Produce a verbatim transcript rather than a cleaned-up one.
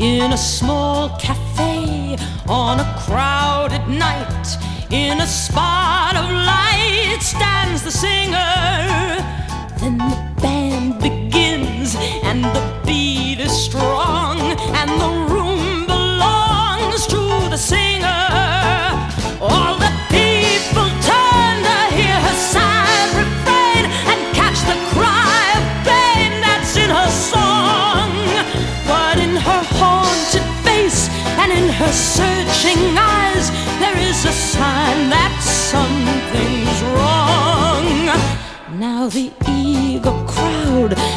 In a small cafe on a crowded night, in a spot of light stands the singer. Then the band begins and the beat is strong, and the room belongs to the singer. All the people turn to hear her sad refrain and catch the cry of pain that's in her song. But in her haunted face and in her searching eyes, there is a sign that something's wrong. Now the eager crowd